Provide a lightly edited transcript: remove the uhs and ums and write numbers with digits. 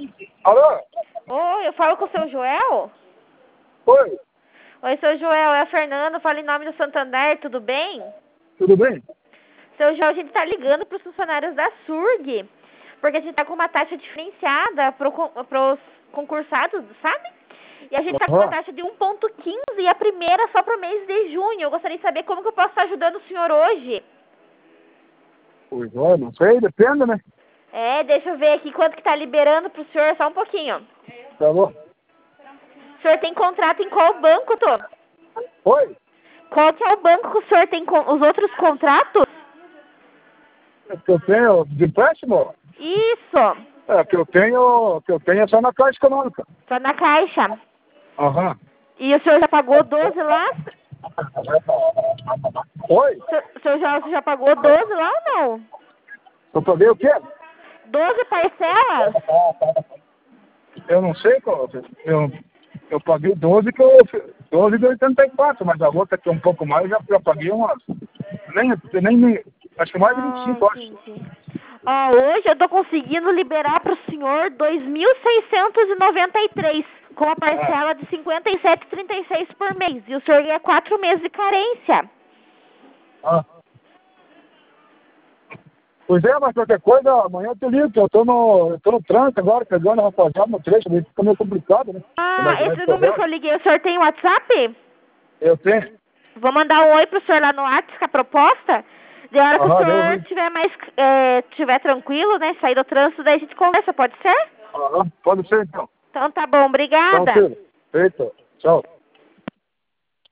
Alô? Oi, eu falo com o seu Joel? Oi, Oi, seu Joel, é a Fernanda, falo em nome do Santander, tudo bem? tudo bem? Seu Joel, a gente tá ligando para os funcionários da SURG, porque a gente tá com uma taxa diferenciada pros concursados, sabe? E a gente tá com uma Aham. taxa de 1,15 e a primeira só pro mês de junho. Eu gostaria de saber como que eu posso estar ajudando o senhor hoje. Pois é, não sei, depende, né? Deixa eu ver aqui quanto que tá liberando pro senhor, só um pouquinho. Tá bom. O senhor tem contrato em qual banco, Tô? Oi, Qual que é o banco que o senhor tem os outros contratos? é que eu tenho de empréstimo? Isso, É, que eu tenho é só na Caixa Econômica. só na Caixa. Aham. E o senhor já pagou 12 lá? Oi, O senhor já pagou 12 lá ou não? eu paguei o quê? 12 parcelas? Eu não sei qual. Eu paguei 12 de 84, mas a outra que é um pouco mais, eu já paguei umas. Acho que mais de 25, acho. Entendi. Ó, hoje eu tô conseguindo liberar pro senhor 2.693 com a parcela de 57,36 por mês. E o senhor ganha 4 meses de carência. Ah. Pois é, mas qualquer coisa, amanhã eu te ligo, que eu tô no trânsito agora, pegando a rapaziada no trecho, fica meio complicado, né? Esse número que eu liguei, o senhor tem WhatsApp? Eu tenho. Vou mandar um oi pro senhor lá no WhatsApp com a proposta. De hora que o Aham, senhor tiver tranquilo, né, sair do trânsito, daí a gente conversa, pode ser? Aham, pode ser então. Então tá bom, Então, obrigada. filho. Feito. Tchau.